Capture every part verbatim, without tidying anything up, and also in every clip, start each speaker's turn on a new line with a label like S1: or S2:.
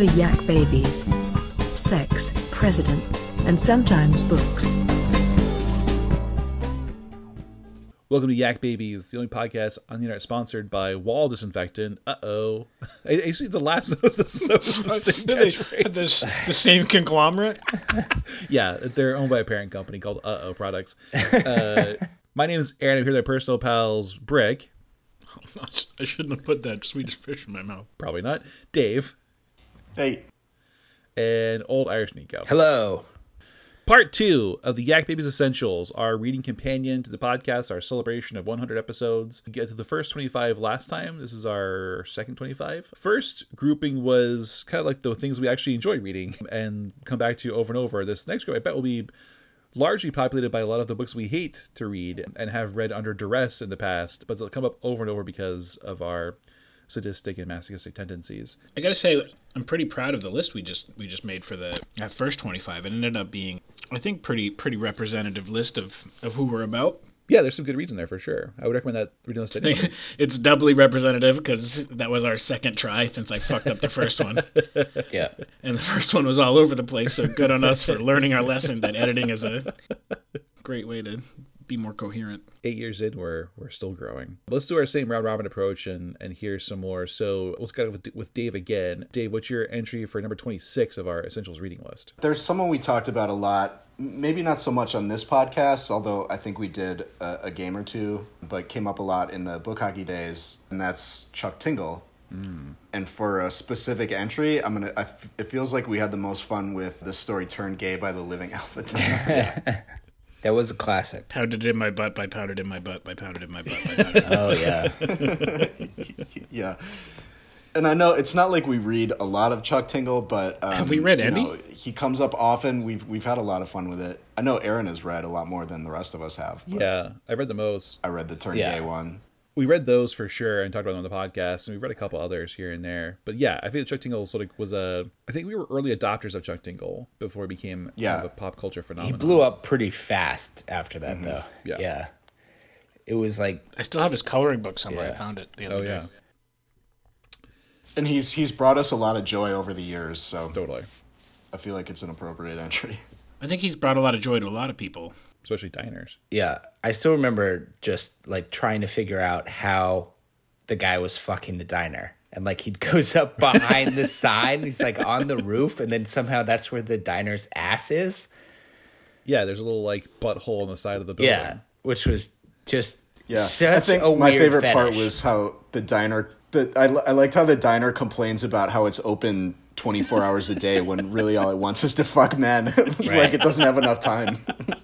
S1: the Yak Babies. Sex, presidents, and sometimes books.
S2: Welcome to Yak Babies, the only podcast on the internet sponsored by Wall Disinfectant. Uh-oh. I, I see the last was the, so the same catchphrase.
S3: The, the same conglomerate?
S2: Yeah, they're owned by a parent company called Uh-oh Products. Uh, my name is Aaron. I'm here with my personal pals, Brick.
S3: I shouldn't have put that Swedish fish in my mouth.
S2: Probably not. Dave.
S4: Hey.
S2: And Old Irish Nico.
S5: Hello.
S2: Part two of the Yak Babies Essentials, our reading companion to the podcast, our celebration of one hundred episodes. We get to the first twenty-five last time. This is our second twenty-five. First grouping was kind of like the things we actually enjoy reading and come back to over and over. This next group, I bet, will be largely populated by a lot of the books we hate to read and have read under duress in the past, but they'll come up over and over because of our sadistic and masochistic tendencies.
S3: I gotta say, I'm pretty proud of the list we just we just made for the that first twenty-five. It ended up being, I think, pretty pretty representative list of, of who we're about.
S2: Yeah, there's some good reads in there for sure. I would recommend that reading list. Anyway.
S3: It's doubly representative because that was our second try since I fucked up the first one.
S5: Yeah.
S3: And the first one was all over the place, so good on us for learning our lesson that editing is a great way to be more coherent.
S2: Eight years in, we're we're still growing. Let's do our same round robin approach and and hear some more. So let's go with, with Dave again. Dave, what's your entry for number twenty-six of our Essentials reading list?
S4: There's someone we talked about a lot, maybe not so much on this podcast, although I think we did a, a game or two, but came up a lot in the book hockey days, and that's Chuck Tingle. Mm. And for a specific entry, I'm gonna. I f- it feels like we had the most fun with the story Turned Gay by the Living Alpha.
S5: That was a classic.
S3: Pounded in my butt by pounded in my butt by pounded in my butt by pounded in my
S5: Oh, yeah.
S4: Yeah. And I know it's not like we read a lot of Chuck Tingle, but... Um,
S3: Have we read Andy?
S4: You know, he comes up often. We've we've had a lot of fun with it. I know Aaron has read a lot more than the rest of us have.
S2: Yeah, I read the most.
S4: I read the Turned
S5: Yeah.
S4: Gay one.
S2: We read those for sure and talked about them on the podcast, and we've read a couple others here and there. But yeah, I think Chuck Tingle sort of was a... I think we were early adopters of Chuck Tingle before he became
S4: Yeah.
S2: kind of a pop culture
S5: He
S2: phenomenon.
S5: blew up pretty fast after that,
S4: Mm-hmm.
S5: though.
S2: Yeah.
S5: Yeah. It was like,
S3: I still have his coloring book somewhere.
S5: Yeah.
S3: I found it the
S2: Oh,
S3: other
S2: yeah.
S3: day.
S4: And he's he's brought us a lot of joy over the years, so
S2: Totally.
S4: I feel like it's an appropriate entry.
S3: I think he's brought a lot of joy to a lot of people.
S2: Especially diners.
S5: yeah. I still remember just, like, trying to figure out how the guy was fucking the diner. And, like, he goes up behind the sign. He's, like, on the roof. And then somehow that's where the diner's ass is.
S2: Yeah, there's a little, like, butthole on the side of the building.
S5: Yeah. Which was just
S4: Yeah,
S5: such
S4: I think
S5: a
S4: my
S5: weird
S4: favorite
S5: fetish.
S4: part was how the diner. The, I, I liked how the diner complains about how it's open twenty-four hours a day when really all it wants is to fuck men. It's
S5: Right.
S4: like it doesn't have enough time.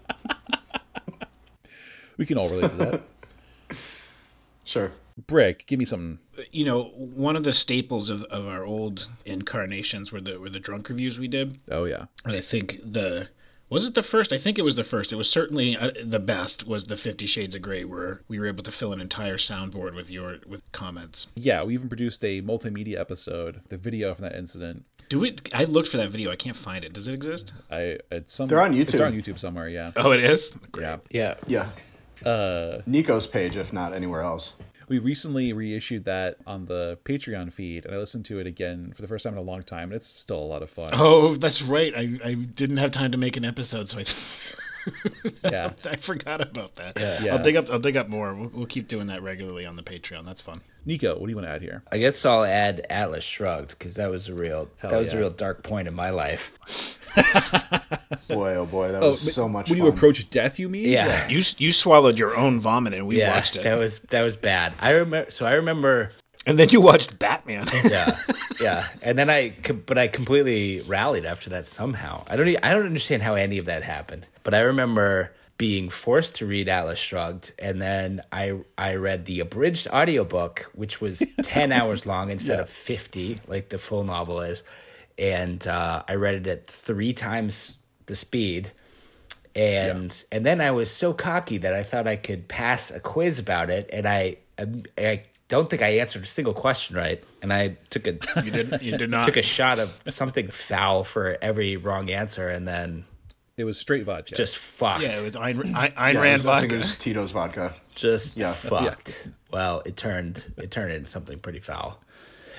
S2: We can all relate to that.
S4: Sure.
S2: Brick, give me something.
S3: You know, one of the staples of, of our old incarnations were the were the drunk reviews we did.
S2: Oh, yeah.
S3: And I think the was it the first? I think it was the first. It was certainly uh, the best. Was the Fifty Shades of Grey, where we were able to fill an entire soundboard with your with comments.
S2: Yeah, we even produced a multimedia episode, the video from that incident.
S3: Do we? I looked for that video. I can't find it. Does it exist?
S2: I it's some,
S4: They're on
S2: It's
S4: YouTube.
S2: on YouTube somewhere, yeah.
S3: Oh, it is. Great.
S2: Yeah.
S5: Yeah.
S4: Yeah.
S2: Uh,
S4: Nico's page, if not anywhere else.
S2: we recently reissued that on the Patreon feed, and I listened to it again for the first time in a long time, and it's still a lot of fun.
S3: Oh, that's right. I, I didn't have time to make an episode, so I
S2: Yeah.
S3: I forgot about that.
S5: Yeah.
S2: Yeah.
S3: I'll dig up. I'll dig up more. We'll, we'll keep doing that regularly on the Patreon. That's fun.
S2: Nico, what do you want to add here?
S5: I guess I'll add Atlas Shrugged because that was a real
S2: Hell
S5: that was
S2: yeah.
S5: a real dark point in my life.
S4: Boy, oh boy, that
S2: Oh,
S4: was so much
S2: when
S4: fun.
S2: you approach death, you mean?
S5: Yeah.
S3: You you swallowed your own vomit, and we
S5: yeah,
S3: watched it.
S5: that was that was bad. I remember. So I remember.
S3: And then you watched Batman.
S5: Yeah, yeah. And then I, but I completely rallied after that somehow. I don't. e- I don't understand how any of that happened. But I remember being forced to read Atlas Shrugged, and then I I read the abridged audiobook, which was ten hours long instead
S2: Yeah.
S5: of fifty, like the full novel is. And uh, I read it at three times the speed. And and then I was so cocky that I thought I could pass a quiz about it, and I I don't think I answered a single question right, and I took a
S3: You did. You did not.
S5: took a shot of something foul for every wrong answer, and then
S2: It was straight vodka.
S5: just fucked.
S3: Yeah, it was Ayn, Ayn, Ayn
S4: Yeah, it
S3: Rand
S4: was- I think it
S3: vodka.
S4: was Tito's vodka.
S5: just
S4: Yeah.
S5: fucked. Well, it turned it turned into something pretty foul.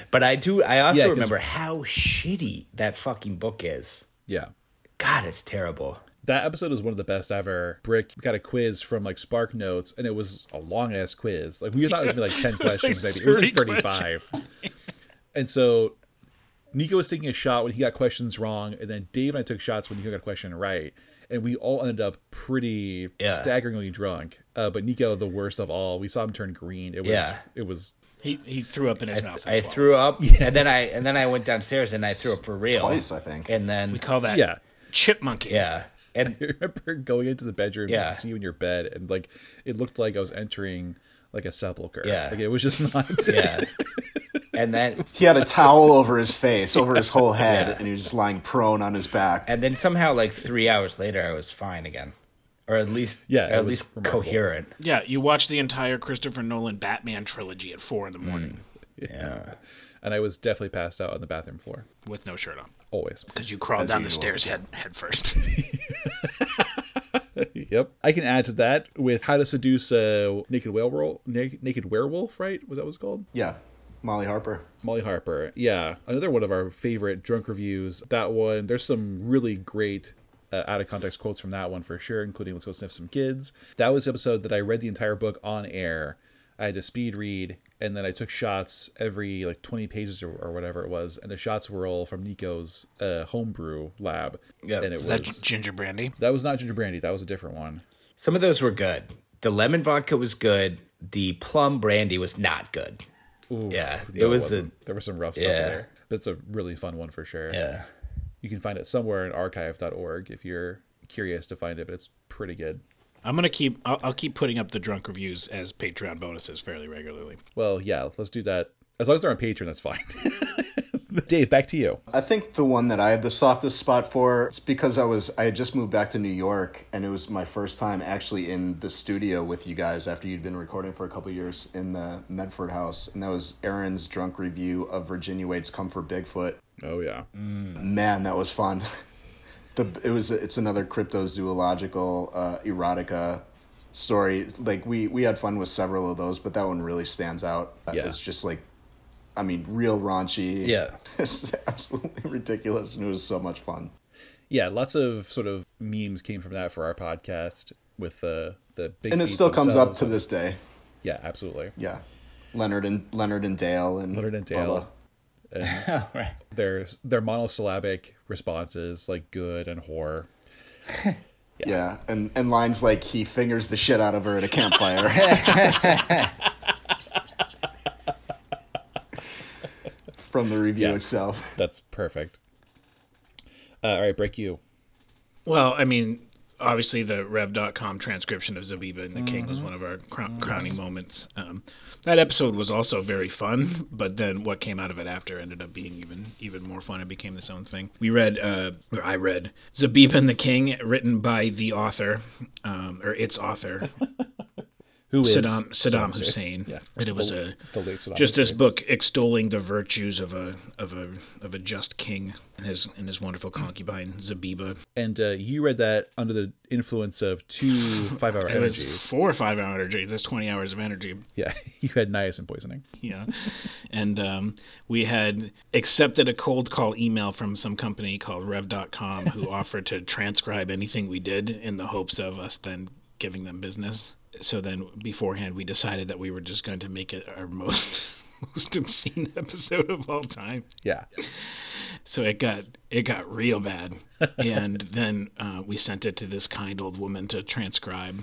S5: But I do. I also
S2: Yeah, 'cause-
S5: remember how shitty that fucking book is.
S2: Yeah.
S5: God, it's terrible.
S2: That episode was one of the best ever. Brick got a quiz from like Spark Notes, and it was a long ass quiz. Like we thought it was gonna be like ten questions,
S3: like
S2: maybe. It was like
S3: thirty
S2: thirty-five. And so Nico was taking a shot when he got questions wrong, and then Dave and I took shots when Nico got a question right, and we all ended up pretty
S5: Yeah.
S2: staggeringly drunk. Uh, but Nico, the worst of all, we saw him turn green. It was.
S5: Yeah.
S2: It was.
S3: He he threw up in his
S5: I,
S3: mouth.
S5: I
S3: as well.
S5: threw up, and then I and then I went downstairs and I threw up for real
S4: Twice, I think.
S5: And then
S3: We call that
S2: Yeah.
S3: chipmunking.
S5: yeah, and
S2: I remember going into the bedroom
S5: Yeah.
S2: just to see you in your bed, and like it looked like I was entering like a sepulcher.
S5: Yeah.
S2: Like it was just not.
S5: yeah, and then
S4: He had a towel over his face, over his whole head,
S5: Yeah.
S4: and he was just lying prone on his back.
S5: and then somehow like three hours later I was fine again, or at least
S2: Yeah,
S5: or
S2: it
S5: at
S2: was
S5: least
S2: remarkable.
S5: coherent.
S3: Yeah, you watch the entire Christopher Nolan Batman trilogy at four in the morning
S5: Yeah,
S2: And I was definitely passed out on the bathroom floor.
S3: with no shirt on
S2: Always.
S3: because you crawled
S4: As
S3: down the
S4: usual.
S3: stairs head head first.
S2: Yep. I can add to that with How to Seduce a Naked Werewolf. Naked Werewolf, right? Was that what it's called?
S4: Yeah, Molly Harper.
S2: Molly Harper. Yeah. Another one of our favorite drunk reviews. That one, there's some really great uh, out of context quotes from that one for sure, including Let's Go Sniff Some Kids. That was the episode that I read the entire book on air. I had to speed read, and then I took shots every like twenty pages or, or whatever it was, and the shots were all from Nico's uh, homebrew lab.
S5: Yeah.
S2: And it
S3: Is that
S2: was
S3: ginger brandy?
S2: that was not ginger brandy. That was a different one.
S5: some of those were good. The lemon vodka was good. The plum brandy was not good.
S2: Ooh,
S5: Yeah,
S2: no,
S5: it was
S2: wasn't.
S5: a-
S2: There was some rough stuff
S5: Yeah.
S2: in there. But it's a really fun one for sure.
S5: Yeah,
S2: You can find it somewhere in archive dot org if you're curious to find it, but it's pretty good.
S3: I'm gonna keep. I'll, I'll keep putting up the drunk reviews as Patreon bonuses fairly regularly.
S2: Well, yeah, let's do that. As long as they're on Patreon, that's fine. Dave, back to you.
S4: I think the one that I have the softest spot for, it's because I was I had just moved back to New York, and it was my first time actually in the studio with you guys after you'd been recording for a couple of years in the Medford house, and that was Aaron's drunk review of Virginia Wade's Come for Bigfoot.
S2: Oh, yeah.
S4: Man, that was fun. the it was it's another cryptozoological uh, erotica story. Like we we had fun with several of those, but that one really stands out. Uh,
S2: Yeah.
S4: It's just like, I mean, real raunchy.
S5: Yeah.
S4: It's absolutely ridiculous, and it was so much fun.
S2: Yeah, lots of sort of memes came from that for our podcast with uh, the big
S4: And it
S2: feet
S4: still comes up
S2: themselves.
S4: to this day.
S2: Yeah, absolutely.
S4: Yeah, Leonard and Leonard and Dale and
S2: Leonard and
S4: Bubba.
S2: Dale. And
S5: oh, right.
S2: their, their monosyllabic responses, like good and whore.
S4: Yeah, and and lines like he fingers the shit out of her at a campfire. From the review
S2: Yeah.
S4: itself.
S2: That's perfect. Uh, all right, break you.
S3: Well, I mean, obviously the rev dot com transcription of Zabiba and the King was one of our crown- crowning moments. Um, that episode was also very fun, but then what came out of it after ended up being even even more fun. It became its own thing. We read, uh, or I read, Zabiba and the King, written by the author, um, or its author,
S2: Who is
S3: Saddam Saddam Hussein.
S2: Yeah.
S3: And it was
S2: The-
S3: a
S2: the late Saddam
S3: just this
S2: Hussein.
S3: book extolling the virtues of a of a of a just king and his and his wonderful concubine Zabiba.
S2: And uh, you read that under the influence of two five-hour
S3: It was
S2: energies.
S3: four or five hour energy. That's twenty hours of energy.
S2: Yeah, you had niacin poisoning.
S3: Yeah, and um, we had accepted a cold call email from some company called rev dot com who offered to transcribe anything we did in the hopes of us then giving them business. So then beforehand we decided that we were just going to make it our most most obscene episode of all time.
S2: Yeah.
S3: So it got it got real bad, and then uh, we sent it to this kind old woman to transcribe,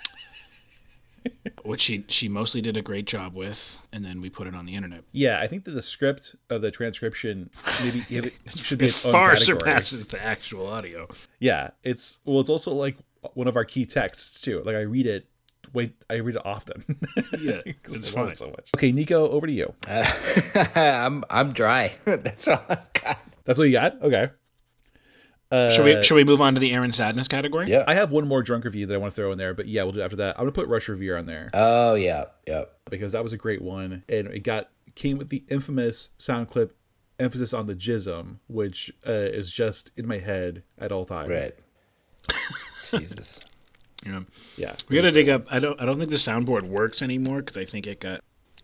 S3: which she she mostly did a great job with, and then we put it on the internet.
S2: Yeah, I think that the script of the transcription maybe it should be
S3: It
S2: its own
S3: far
S2: category.
S3: surpasses the actual audio.
S2: Yeah, it's well, it's also like one of our key texts too. Like I read it, wait, I read it often.
S3: Yeah,
S2: 'Cause
S3: it's
S2: I love
S3: fun.
S2: it so much. Okay, Nico, over to you.
S5: I'm I'm dry. That's all I've got.
S2: That's what you got. Okay. Uh,
S3: Should we should we move on to the Aaron Sadness category?
S5: Yeah.
S2: I have one more drunk review that I want to throw in there, but yeah, we'll do it after that. I'm gonna put Rush Revere on there
S5: Oh yeah, yeah.
S2: because that was a great one, and it got came with the infamous sound clip emphasis on the jism, which uh, is just in my head at all times.
S5: Right. Jesus.
S3: Yeah.
S2: Yeah.
S3: We got to dig up. I don't. I don't think the soundboard works anymore because I think it got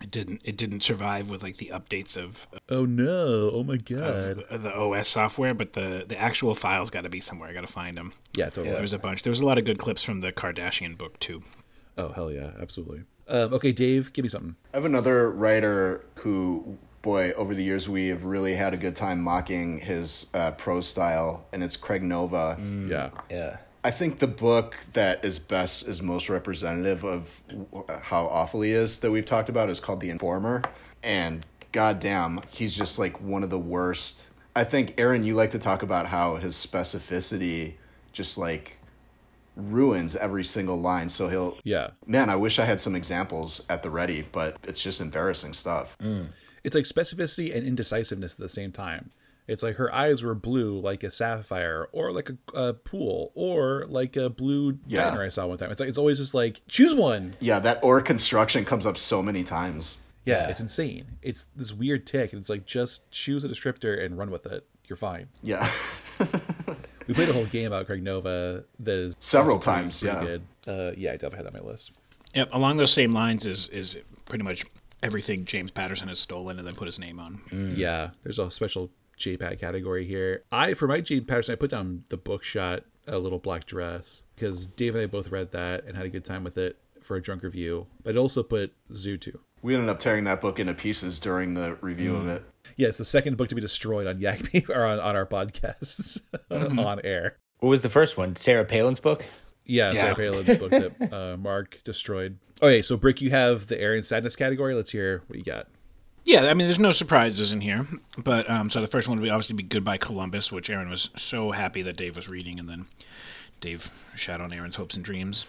S3: it didn't it didn't survive with like the updates of,
S2: Oh no! Oh my god!
S3: of the O S software, but the the actual files got to be somewhere. I got to find them.
S2: Yeah, totally.
S3: There's a bunch. There was a lot of good clips from the Kardashian book too.
S2: Oh hell yeah, absolutely. Um, okay, Dave, give me something.
S4: I have another writer who, boy, over the years we have really had a good time mocking his uh, prose style, and it's Craig Nova.
S2: Yeah.
S5: Yeah.
S4: I think the book that is best, is most representative of how awful he is that we've talked about is called The Informer. And goddamn, he's just like one of the worst. I think, Aaron, you like to talk about how his specificity just like ruins every single line. So he'll,
S2: Yeah.
S4: man, I wish I had some examples at the ready, but it's just embarrassing stuff.
S2: It's like specificity and indecisiveness at the same time. It's like her eyes were blue like a sapphire, or like a, a pool, or like a blue
S4: Yeah.
S2: diner I saw one time. It's like it's always just like, choose one.
S4: Yeah, that or construction comes up so many times.
S2: Yeah,
S5: Yeah.
S2: it's insane. It's this weird tick, and it's like, just choose a descriptor and run with it. You're fine.
S4: Yeah.
S2: We played a whole game about Craig Nova that is
S4: Several
S2: also pretty-
S4: times,
S2: pretty
S4: yeah.
S2: good. Uh, yeah, I definitely had that on my list.
S3: Yep, along those same lines is is pretty much everything James Patterson has stolen and then put his name on.
S2: Yeah, there's a special J PAT category here. I, for my James Patterson, I put down The Book Shot, A Little Black Dress, because Dave and I both read that and had a good time with it for a drunk review. But I'd also put Zoo two.
S4: We ended up tearing that book into pieces during the review of it.
S2: Yeah, it's the second book to be destroyed on Yak or on, on our podcasts on air.
S5: What was the first one? Sarah Palin's book?
S2: Yeah,
S3: Yeah.
S2: Sarah Palin's book that uh, Mark destroyed. Okay, so Brick, you have the Aaron Sadness category. Let's hear what you got.
S3: Yeah, I mean, there's no surprises in here, but um, so the first one would be obviously be Goodbye Columbus, which Aaron was so happy that Dave was reading, and then Dave shat on Aaron's hopes and dreams.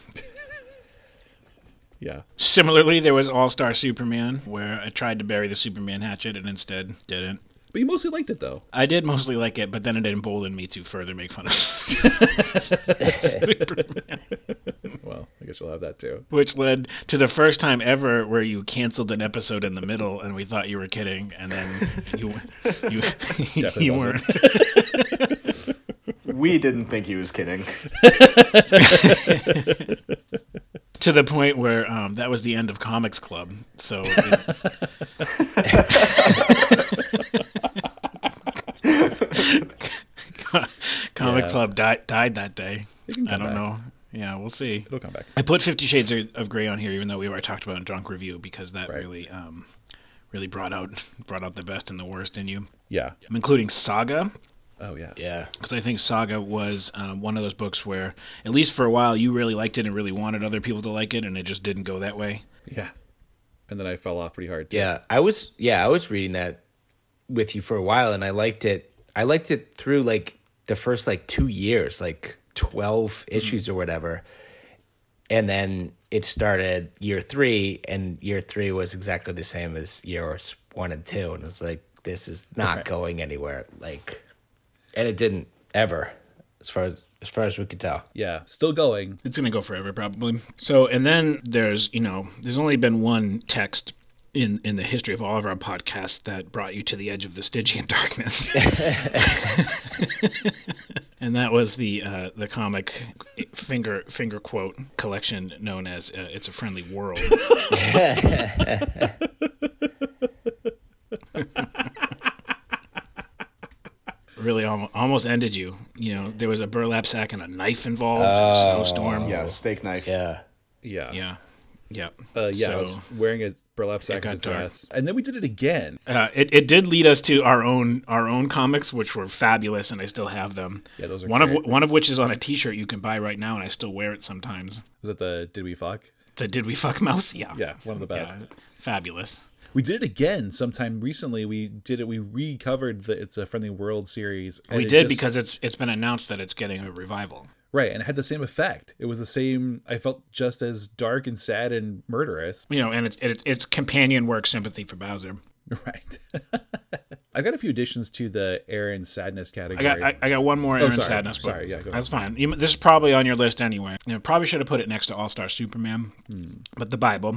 S2: Yeah.
S3: Similarly, there was All Star Superman, where I tried to bury the Superman hatchet and instead didn't.
S2: But you mostly liked it, though.
S3: I did mostly like it, but then it emboldened me to further make fun of Superman,
S2: Well, I guess you'll have that, too.
S3: which led to the first time ever where you canceled an episode in the middle, and we thought you were kidding, and then you you
S2: Definitely
S3: you
S2: wasn't.
S3: weren't.
S4: We didn't think he was kidding.
S3: To the point where um, that was the end of Comics Club. So, it, Comic
S2: Yeah.
S3: Club died died that day.
S2: can
S3: I
S2: come
S3: don't
S2: back.
S3: know. Yeah, we'll see.
S2: It'll come back.
S3: I put Fifty Shades of- of Grey on here, even though we already talked about it in Drunk Review, because that
S2: Right.
S3: really, um, really brought out brought out the best and the worst in you.
S2: Yeah.
S3: I'm including Saga,
S2: Oh, yeah.
S5: Yeah.
S3: because I think Saga was um, one of those books where, at least for a while, you really liked it and really wanted other people to like it, and it just didn't go that way.
S2: Yeah. And then I fell off pretty hard, too.
S5: Yeah. I was yeah, I was reading that with you for a while and I liked it. I liked it through like the first like two years, like twelve issues or whatever. And then it started year three, and year three was exactly the same as years one and two. And it's like, this is not
S2: Right.
S5: going anywhere. Like, and it didn't ever, as far as as far as we could tell.
S2: Yeah. Still going.
S3: It's going to go forever, probably. So, and then there's, you know, there's only been one text in, in the history of all of our podcasts that brought you to the edge of the Stygian darkness. And that was the uh, the comic finger finger quote collection known as uh, It's a Friendly World. Really almost, almost ended you. You know, there was a burlap sack and a knife involved, and a snowstorm.
S4: Yeah, steak knife.
S5: Yeah.
S2: Yeah.
S3: Yeah. Yeah.
S2: Uh, yeah, I was
S3: So,
S2: wearing a burlap sack
S3: got
S2: as a
S3: dark.
S2: dress. And then we did it again.
S3: uh, it, it did lead us to our own our own comics, which were fabulous, and I still have them.
S2: Yeah, those are
S3: one
S2: great.
S3: of one of which is on a T-shirt you can buy right now, and I still wear it sometimes.
S2: Was it the Did We Fuck?
S3: The Did We Fuck Mouse? Yeah.
S2: Yeah, one of the best.
S3: Yeah, fabulous.
S2: We did it again sometime recently. We did it. We recovered the It's a Friendly World series. and
S3: We
S2: it
S3: did
S2: just-
S3: because it's it's been announced that it's getting a revival.
S2: Right, and it had the same effect. It was the same. I felt just as dark and sad and murderous.
S3: You know, and it's it, it's companion work, sympathy for Bowser.
S2: Right. I got a few additions to the Aaron Sadness
S3: I
S2: category.
S3: got I, I got one more Aaron
S2: sorry.
S3: Sadness book.
S2: Sorry, yeah, go ahead.
S3: That's fine. You, this is probably on your list anyway. You know, probably should have put it next to All Star Superman, but the Bible.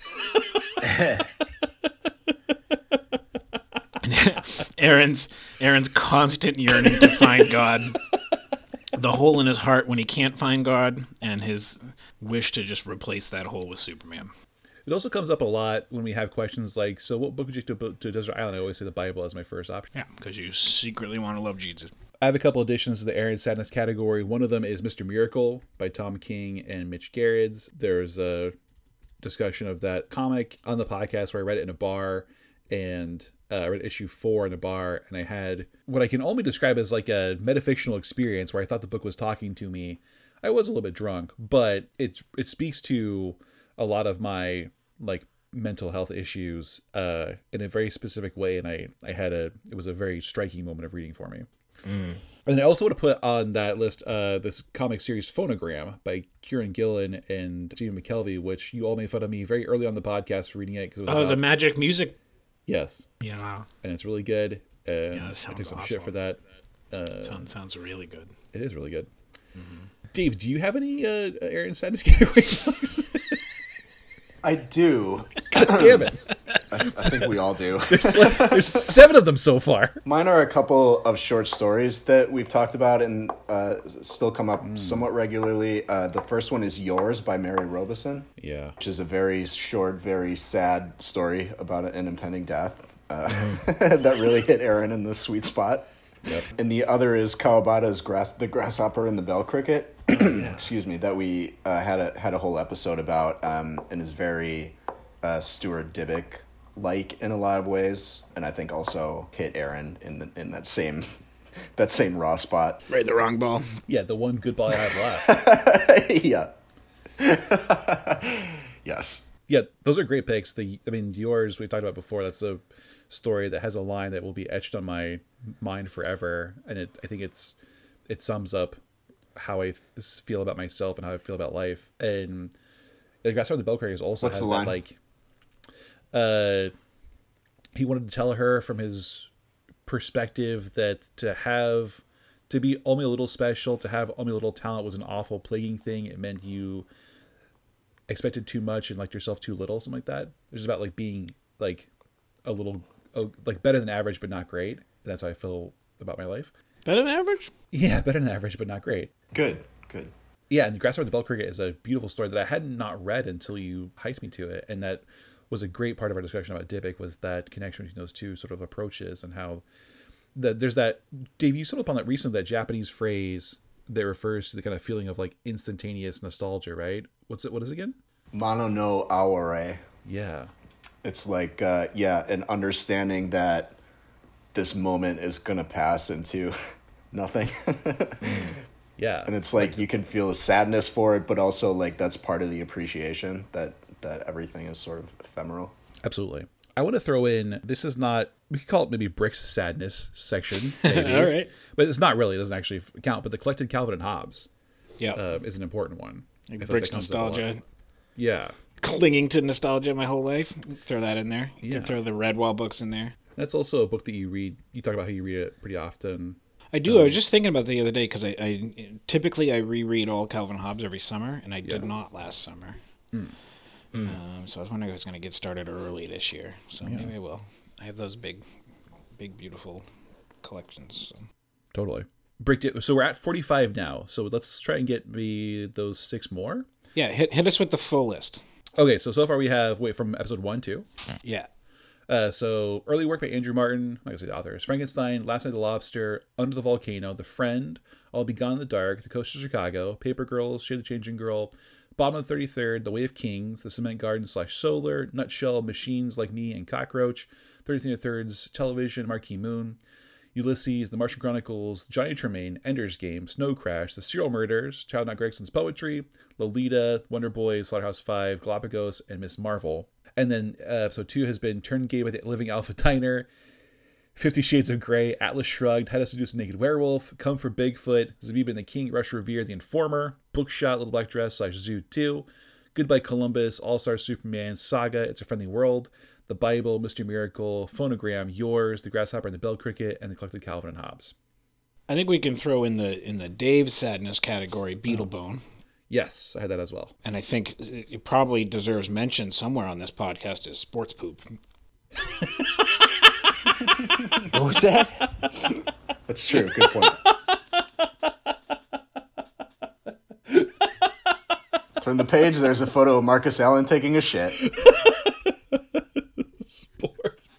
S3: Aaron's Aaron's constant yearning to find God, the hole in his heart when he can't find God, and his wish to just replace that hole with Superman.
S2: It also comes up a lot when we have questions like, so what book would you take to, to Desert Island? I always say the Bible as my first option.
S3: Yeah, because you secretly want to love Jesus.
S2: I have a couple additions to the Aaron Sadness category. One of them is Mister Miracle by Tom King and Mitch Gerrits. There's a discussion of that comic on the podcast where I read it in a bar, and uh, I read issue four in a bar, and I had what I can only describe as like a metafictional experience where I thought the book was talking to me. I was a little bit drunk, but it it speaks to a lot of my like mental health issues uh, in a very specific way, and I I had a it was a very striking moment of reading for me. Mm. And I also want to put on that list uh, this comic series Phonogram by Kieran Gillen and Stephen McKelvey, which you all made fun of me very early on the podcast for reading it. Cause it was
S3: oh,
S2: about,
S3: the magic music.
S2: Yes.
S3: Yeah.
S2: And it's really good. And
S3: Yeah,
S2: I
S3: sounds
S2: took some
S3: awesome.
S2: shit for that. Uh,
S3: sounds, sounds really good.
S2: It is really good. Mm-hmm. Dave, do you have any uh, Aaron Sadness category books?
S4: I do.
S2: God damn it.
S4: I, I think we all do.
S2: There's, like, there's seven of them so far.
S4: Mine are a couple of short stories that we've talked about and uh, still come up mm. somewhat regularly. Uh, the first one is Yours by Mary Robeson.
S2: Yeah.
S4: Which is a very short, very sad story about an impending death. Uh, mm. That really hit Aaron in the sweet spot. Yep. And the other is Kawabata's grass, The Grasshopper and the Bell Cricket. Excuse me, that we uh, had a had a whole episode about, um, and is very uh, Stuart Dybek like in a lot of ways, and I think also hit Aaron in the, in that same that same raw spot.
S3: Right, the wrong ball.
S2: Yeah, the one good ball I have left.
S4: Yeah. Yes.
S2: Yeah, those are great picks. The I mean, Yours we talked about before. That's a story that has a line that will be etched on my mind forever, and it I think it's it sums up how I feel about myself and how I feel about life. And the Grasshopper and the Bell Cricket is also
S4: What's
S2: has
S4: the
S2: that
S4: line?
S2: like uh he wanted to tell her from his perspective that to have to be only a little special, to have only a little talent was an awful plaguing thing. It meant you expected too much and liked yourself too little, something like that. It was about like being like a little oh, like better than average but not great. And that's how I feel about my life.
S3: Better than average?
S2: Yeah, better than average but not great.
S4: Good. Good.
S2: Yeah, and Grasshopper and the Bell Cricket is a beautiful story that I had not read until you hyped me to it, and that was a great part of our discussion about Dybbuk, was that connection between those two sort of approaches, and how that there's that, Dave, you stumbled upon that recently, that Japanese phrase that refers to the kind of feeling of like instantaneous nostalgia, right? What's it? What is it again?
S4: Mono no aware.
S2: Yeah.
S4: It's like, uh, yeah, an understanding that this moment is going to pass into nothing.
S2: Yeah.
S4: And it's like you can feel sadness for it, but also like that's part of the appreciation that, that everything is sort of ephemeral.
S2: Absolutely. I want to throw in, this is not, we could call it maybe Brick's sadness section, maybe.
S3: All right.
S2: But it's not really, it doesn't actually count, but the collected Calvin and Hobbes
S3: Yeah.
S2: uh, is an important one.
S3: Like
S2: I feel like
S3: Brick's
S2: that comes up a lot.
S3: nostalgia.
S2: Yeah.
S3: Clinging to nostalgia my whole life. Throw that in there. You
S2: Yeah.
S3: can throw the Redwall books in there.
S2: That's also a book that you read. You talk about how you read it pretty often.
S3: I do. Um, I was just thinking about it the other day because I, I typically I reread all Calvin Hobbes every summer, and I
S2: Yeah.
S3: did not last summer.
S2: Mm.
S3: Um, so I was wondering if I was going to get started early this year. So
S2: Yeah.
S3: maybe I will. I have those big, big, beautiful collections. So.
S2: Totally. Brick did, so we're at forty-five now. So let's try and get me those six more.
S3: Yeah, hit hit us with the full list.
S2: Okay, so so far we have, wait, from episode one, two.
S3: Yeah.
S2: Uh, so early work by Andrew Martin, like I said, the authors: Frankenstein, Last Night of the Lobster, Under the Volcano, The Friend, I'll Be Gone in the Dark, The Coast of Chicago, Paper Girls, Shade the Changing Girl, Bottom of the thirty-third, The Way of Kings, The Cement Garden slash Solar, Nutshell, Machines Like Me and Cockroach, thirty-three and a thirds, Television, Marquee Moon, Ulysses, The Martian Chronicles, Johnny Tremaine, Ender's Game, Snow Crash, The Serial Murders, Child Not Gregson's Poetry, Lolita, Wonder Boy, Slaughterhouse Five, Galapagos, and Miss Marvel. And then uh, episode two has been Turned Gay by the Living Alpha Diner, Fifty Shades of Grey, Atlas Shrugged, How to Seduce a Naked Werewolf, Come for Bigfoot, Zabib and the King, Rush Revere, The Informer, Bookshot, Little Black Dress slash Zoo two, Goodbye Columbus, All-Star Superman, Saga, It's a Friendly World, The Bible, Mister Miracle, Phonogram, Yours, The Grasshopper and the Bell Cricket, and The Collected Calvin and Hobbes.
S3: I think we can throw in the in the Dave sadness category Beetlebone.
S2: Yes, I had that as well.
S3: And I think it probably deserves mention somewhere on this podcast is Sports Poop.
S5: What was that?
S4: That's true. Good point. Turn the page. There's a photo of Marcus Allen taking a shit.
S2: Sports.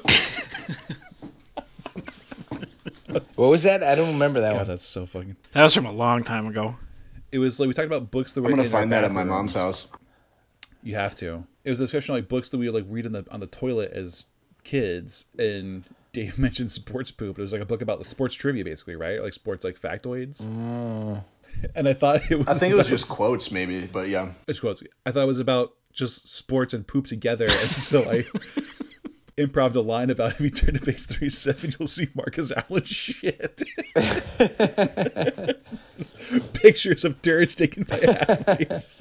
S5: What was that? I don't remember that
S2: God,
S5: one.
S2: that's so fucking.
S3: That was from a long time ago.
S2: It was like we talked about books that were.
S4: I'm gonna
S2: in our
S4: find that at my mom's
S2: bathrooms.
S4: house.
S2: You have to. It was a discussion like books that we would like read on the on the toilet as kids, and Dave mentioned sports poop. It was like a book about the sports trivia, basically, right? Like sports like factoids.
S5: Mm.
S2: And I thought it was.
S4: I think it was
S2: about-
S4: just quotes, maybe, but yeah.
S2: It's quotes. I thought it was about just sports and poop together, and so I improv a line about if you turn to page thirty-seven, you'll see Marcus Allen shit. Pictures of turds taken by athletes.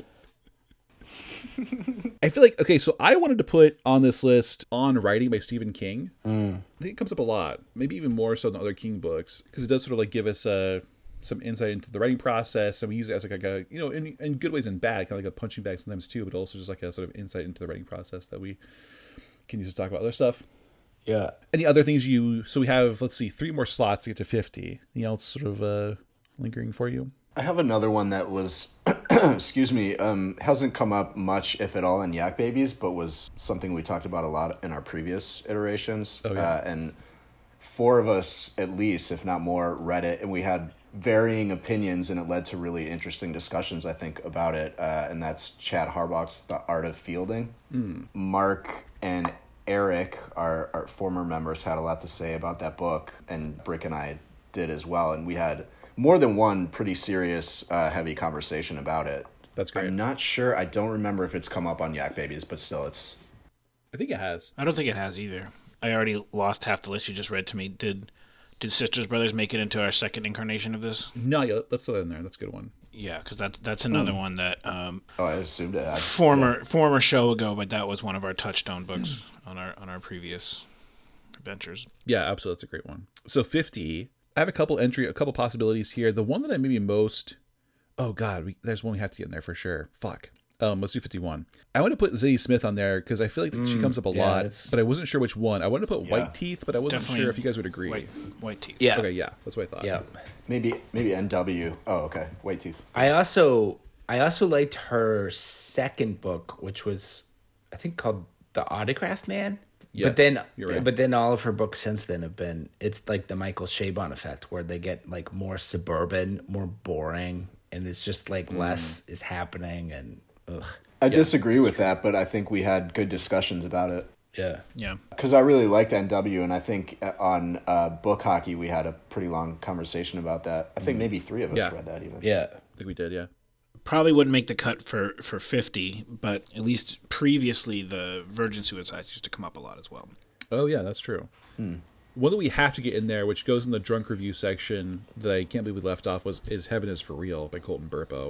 S2: I feel like, okay, so I wanted to put on this list On Writing by Stephen King. Mm. I think it comes up a lot, maybe even more so than other King books, because it does sort of like give us uh, some insight into the writing process, and we use it as like a, you know, in, in good ways and bad, kind of like a punching bag sometimes too, but also just like a sort of insight into the writing process that we can use to talk about other stuff.
S5: Yeah.
S2: Any other things you, so we have, let's see, three more slots to get to fifty. Anything else sort of uh, lingering for you?
S4: I have another one that was, excuse me, um, hasn't come up much, if at all, in Yak Babies, but was something we talked about a lot in our previous iterations.
S2: Oh, yeah.
S4: uh, and four of us, at least, if not more, read it, and we had varying opinions, and it led to really interesting discussions, I think, about it. Uh, and that's Chad Harbach's The Art of Fielding. Mm. Mark and Eric, our, our former members, had a lot to say about that book, and Brick and I did as well. And we had more than one pretty serious, uh, heavy conversation about it.
S2: That's great.
S4: I'm not sure. I don't remember if it's come up on Yak Babies, but still, it's...
S2: I think it has.
S3: I don't think it has either. I already lost half the list you just read to me. Did did Sisters Brothers make it into our second incarnation of this?
S2: No, yeah, let's throw that in there. That's a good one.
S3: Yeah, because that, that's another
S2: Hmm.
S3: one that um,
S4: Oh, I assumed it had.
S3: former
S4: Yeah.
S3: former show ago, but that was one of our touchstone books on our on our previous adventures.
S2: Yeah, absolutely. That's a great one. So fifty. I have a couple entry, a couple possibilities here. The one that I maybe most, oh god, we, there's one we have to get in there for sure. Fuck. Um, let's do fifty-one. I want to put Zadie Smith on there because I feel like mm, she comes up a
S5: yeah,
S2: lot,
S5: it's...
S2: but I wasn't sure which one. I wanted to put
S4: Yeah.
S2: White Teeth, but I wasn't
S3: Definitely
S2: sure if you guys would agree.
S3: White, white teeth.
S5: Yeah.
S2: Okay, yeah, that's what I thought.
S5: Yeah.
S4: Maybe maybe N W. Oh, okay. White Teeth.
S5: I also I also liked her second book, which was I think called The Autograph Man.
S2: Yes,
S5: but then
S2: you're right.
S5: but then all of her books since then have been it's like the Michael Chabon effect where they get like more suburban, more boring, and it's just like
S2: Mm.
S5: less is happening and ugh.
S4: I disagree with that, but I think we had good discussions about it.
S5: Yeah.
S3: Yeah.
S4: Because I really liked N W, and I think on uh, Book Hockey we had a pretty long conversation about that. I think maybe three of us
S2: Yeah.
S4: read that even.
S5: Yeah.
S2: I think we did, yeah.
S3: Probably wouldn't make the cut for, for fifty, but at least previously the Virgin Suicides used to come up a lot as well.
S2: Oh, yeah, that's true.
S4: Hmm.
S2: One that we have to get in there, which goes in the drunk review section that I can't believe we left off, was Is Heaven Is For Real by Colton Burpo.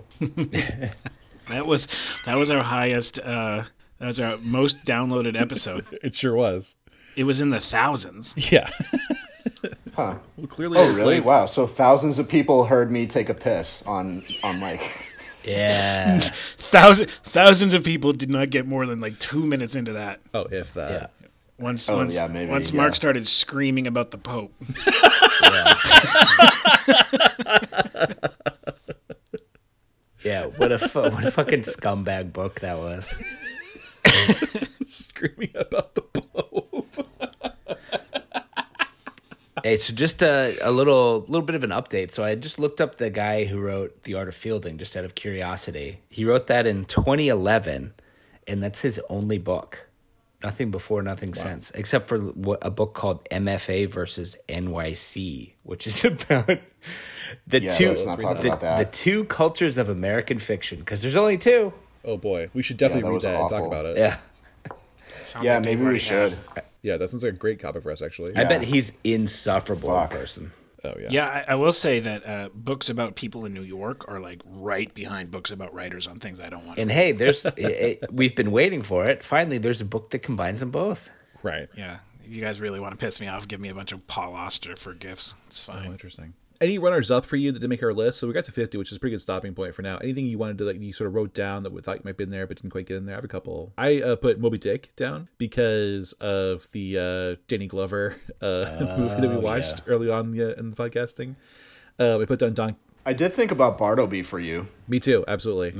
S3: That was that was our highest, uh, that was our most downloaded episode.
S2: It sure was.
S3: It was in the thousands.
S2: Yeah.
S4: Huh.
S2: Well, clearly,
S4: Oh,
S2: it's
S4: really?
S2: like-
S4: Wow. So thousands of people heard me take a piss on on Mike.
S5: Yeah.
S3: Thousand, thousands of people did not get more than like two minutes into that.
S2: Oh, if that.
S5: Yeah.
S3: Once,
S4: Oh,
S3: once,
S4: yeah, maybe,
S3: once
S4: yeah.
S3: Mark started screaming about the Pope.
S5: Yeah. Yeah, what a fu- what a fucking scumbag book that was.
S2: Screaming about the Pope.
S5: Hey, so just a, a little little bit of an update. So I just looked up the guy who wrote The Art of Fielding just out of curiosity. He wrote that in twenty eleven, and that's his only book. Nothing before, nothing since, except for wh- a book called M F A versus N Y C, which is about the
S4: Yeah,
S5: two
S4: let's not talk
S5: the,
S4: about that.
S5: the two cultures of American fiction, because there's only two.
S2: Oh, boy. We should definitely
S4: that
S2: read
S4: was
S2: that and talk
S4: awful.
S2: about it.
S5: Yeah,
S3: Sounds
S4: Yeah,
S3: like Dave
S4: maybe we
S3: already
S4: should.
S3: has.
S2: Yeah, that sounds like a great copy for us, actually.
S5: I bet he's insufferable
S4: Fuck.
S5: in person.
S2: Oh, yeah.
S3: Yeah, I, I will say that uh, books about people in New York are like right behind books about writers on things I don't want to
S5: And
S3: read.
S5: hey, there's it, it, we've been waiting for it. Finally, there's a book that combines them both.
S2: Right.
S3: Yeah, if you guys really want to piss me off, give me a bunch of Paul Auster for gifts. It's
S2: Oh,
S3: fine.
S2: interesting. Any runners up for you that didn't make our list? So we got to fifty, which is a pretty good stopping point for now. Anything you wanted to, like, you sort of wrote down that we thought you might be in there but didn't quite get in there? I have a couple. I uh, put Moby Dick down because of the uh, Danny Glover uh, movie that we watched
S5: yeah.
S2: early on uh, in the podcasting. Uh, we put down Don.
S4: I did think about Bartleby for you.
S2: Me too, absolutely.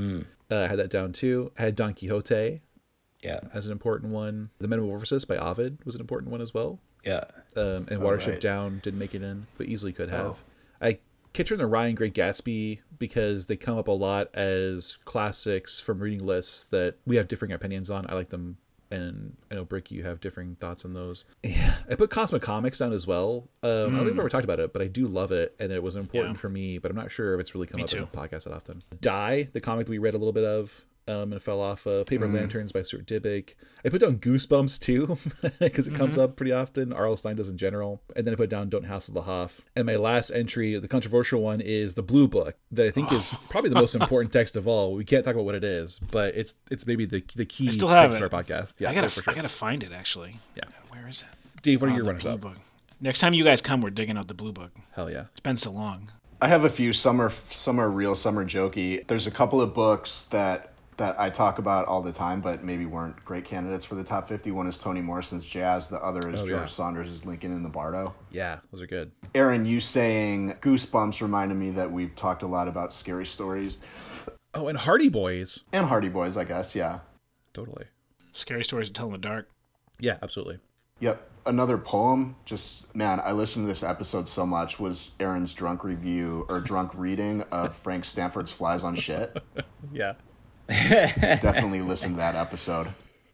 S2: Uh, I had that down too. I had Don Quixote
S5: Yeah.
S2: as an important one. The Metamorphosis by Ovid was an important one as well.
S5: Yeah.
S2: Um, and
S4: Oh,
S2: Watership
S4: right.
S2: Down didn't make it in, but easily could have.
S4: Oh.
S2: I Kitcher and the Ryan Great Gatsby because they come up a lot as classics from reading lists that we have differing opinions on. I like them, and I know, Brick, you have differing thoughts on those. Yeah, I put Cosmic Comics down as well. Um, I don't think we've ever talked about it, but I do love it, and it was important
S3: Yeah.
S2: for me, but I'm not sure if it's really come
S3: Me
S2: up in
S3: too.
S2: the podcast that often. Die, the comic that we read a little bit of, um, and fell off. Uh, Paper Lanterns by Stuart Dybek. I put down Goosebumps too, because it comes up pretty often. R L. Stein does in general. And then I put down Don't Hassle the Hoff. And my last entry, the controversial one, is the Blue Book, that I think is probably the most important text of all. We can't talk about what it is, but it's it's maybe the the key
S3: still have
S2: text
S3: it.
S2: of our podcast. Yeah,
S3: I gotta,
S2: for sure.
S3: I gotta find it actually.
S2: Yeah.
S3: Where is it?
S2: Dave, what are
S3: Oh,
S2: your
S3: the
S2: runners
S3: Blue
S2: up?
S3: Book. Next time you guys come, we're digging out the Blue Book.
S2: Hell yeah.
S3: It's been so long.
S4: I have a few. Some are some are real, some are jokey. There's a couple of books that that I talk about all the time, but maybe weren't great candidates for the top fifty. One is Toni Morrison's Jazz. The other is
S2: Oh,
S4: George
S2: yeah.
S4: Saunders' Lincoln in the Bardo.
S2: Yeah, those are good.
S4: Aaron, you saying Goosebumps reminded me that we've talked a lot about scary stories
S2: Oh, and Hardy Boys.
S4: and Hardy Boys, I guess. Yeah.
S2: Totally.
S3: Scary stories to tell in the dark.
S2: Yeah, absolutely.
S4: Yep. Another poem, just, man, I listened to this episode so much, was Aaron's drunk review or drunk reading of Frank Stanford's Flies on Shit.
S2: Yeah.
S4: Definitely listen to that episode.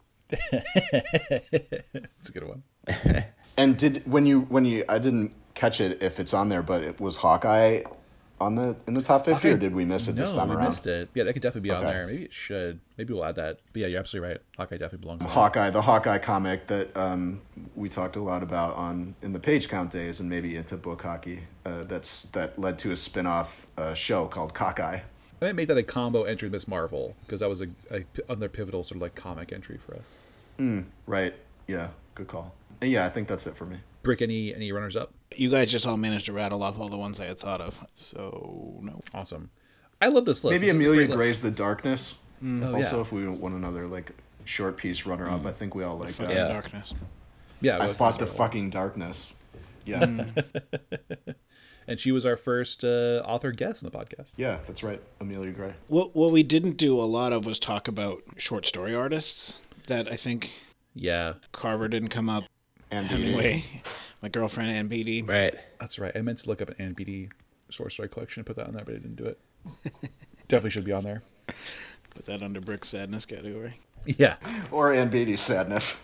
S2: It's a good one.
S4: And did, when you, when you, I didn't catch it if it's on there, but it was Hawkeye on the, in the top fifty, or did we miss it this
S2: no,
S4: time
S2: we
S4: around?
S2: missed it. Yeah, that could definitely be on
S4: Okay.
S2: there. Maybe it should. Maybe we'll add that. But yeah, you're absolutely right. Hawkeye definitely belongs on there.
S4: Hawkeye, the Hawkeye comic that um, we talked a lot about on in the page count days, and maybe into book hockey. Uh, that's that led to a spin-off uh, show called Cockeye.
S2: I might make that a combo entry with Miss Marvel, because that was a, a another pivotal sort of like comic entry for us.
S4: Right? Yeah, good call. And yeah, I think that's it for me.
S2: Brick, any any runners up?
S3: You guys just all managed to rattle off all the ones I had thought of. So, no.
S2: Awesome. I love this list.
S4: Maybe
S2: This is a
S4: Amelia
S2: great list.
S4: Gray's The Darkness.
S2: Oh,
S4: Also,
S2: yeah.
S4: if we want another like short piece runner-up, I think we all like that.
S5: Yeah.
S3: Darkness.
S2: Yeah,
S4: I
S2: well,
S4: fought the
S2: that's right.
S4: fucking darkness. Yeah,
S2: And she was our first uh, author guest in the podcast.
S4: yeah, that's right, Amelia Gray.
S3: What what we didn't do a lot of was talk about short story artists that I think
S2: Yeah,
S3: Carver didn't come up.
S4: And
S3: Hemingway, my girlfriend Ann Beatty.
S5: Right.
S2: that's right. I meant to look up an Ann Beatty short story collection and put that on there, but I didn't do it. Definitely should be on there.
S3: Put that under Brick's sadness category.
S2: Yeah.
S4: or Ann Beatty's sadness.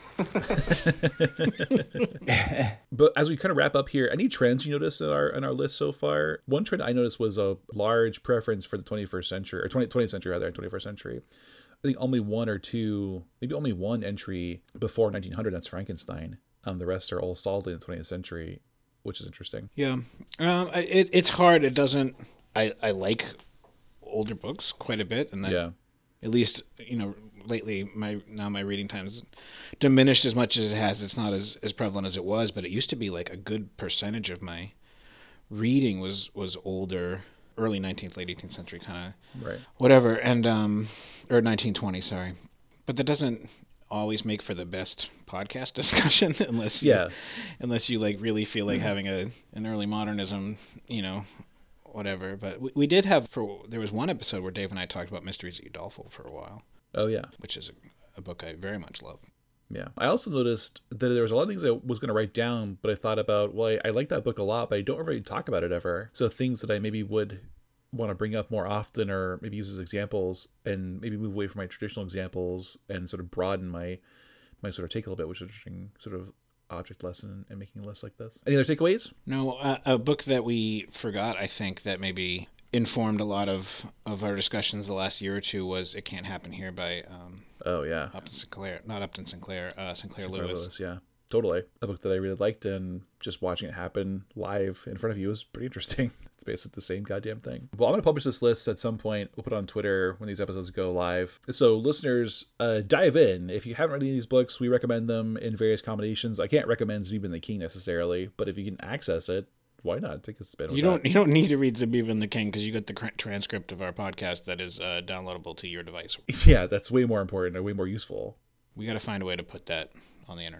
S2: But as we kind of wrap up here, any trends you notice in our in our list so far? One trend I noticed was a large preference for the twenty-first century, or twentieth, twentieth century rather, twenty-first century. I think only one or two, maybe only one entry before nineteen hundred. That's Frankenstein. Um, the rest are all solidly in the twentieth century, which is interesting.
S3: Yeah, um, I- it, it's hard. It doesn't. I, I like older books quite a bit, and that
S2: Yeah.
S3: at least you know lately my now my reading time is diminished as much as it has. It's not as, as prevalent as it was, but it used to be like a good percentage of my reading was was older, early nineteenth, late eighteenth century kind of
S2: Right.
S3: whatever, and um or nineteen twenty, sorry, but that doesn't always make for the best podcast discussion unless you,
S2: Yeah.
S3: unless you like really feel like having a an early modernism, you know, whatever. But we, we did have for there was one episode where Dave and I talked about Mysteries of Udolpho for a while,
S2: Oh yeah.
S3: which is a, a book I very much love.
S2: Yeah. I also noticed that there was a lot of things I was going to write down, but I thought about, well, I, I like that book a lot, but I don't really talk about it ever. So things that I maybe would want to bring up more often, or maybe use as examples, and maybe move away from my traditional examples and sort of broaden my my sort of take a little bit, which is interesting sort of object lesson and making a list like this. Any other takeaways?
S3: No, uh, a book that we forgot, I think, that maybe informed a lot of, of our discussions the last year or two was It Can't Happen Here by um,
S2: Oh yeah.
S3: Upton Sinclair. Not Upton Sinclair, uh, Sinclair,
S2: Sinclair
S3: Lewis.
S2: Lewis, yeah. Totally. A book that I really liked, and just watching it happen live in front of you was pretty interesting. It's basically the same goddamn thing. Well, I'm going to publish this list at some point. We'll put it on Twitter when these episodes go live. So listeners, uh, dive in. If you haven't read any of these books, we recommend them in various combinations. I can't recommend Zabib and the King necessarily, but if you can access it, why not? Take a spin with
S3: You don't
S2: that.
S3: you don't need to read Zabib and the King because you got the cr- transcript of our podcast that is uh, downloadable to your device.
S2: Yeah, that's way more important and way more useful.
S3: We got to find a way to put that on the internet.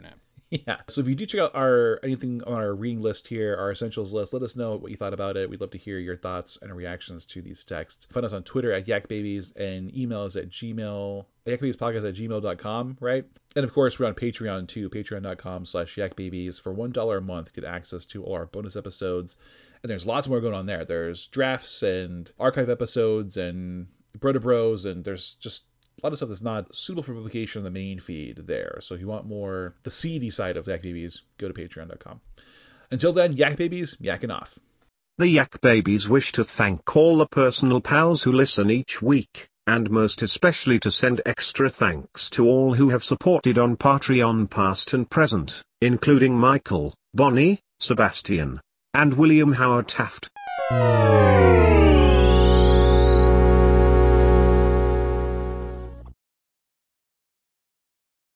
S2: Yeah. So if you do check out our anything on our reading list here, our essentials list, let us know what you thought about it. We'd love to hear your thoughts and reactions to these texts. Find us on Twitter at yakbabies and email us at gmail, yakbabiespodcast at gmail dot com, right? And of course, we're on Patreon too, patreon dot com slash yakbabies. For one dollar a month, get access to all our bonus episodes. And there's lots more going on there. There's drafts and archive episodes and Bro to Bros, and there's just a lot of stuff that's not suitable for publication on the main feed there. So if you want more the seedy side of Yak Babies, go to patreon dot com. Until then, Yak Babies, yakking off.
S6: The Yak Babies wish to thank all the personal pals who listen each week, and most especially to send extra thanks to all who have supported on Patreon past and present, including Michael, Bonnie, Sebastian, and William Howard Taft.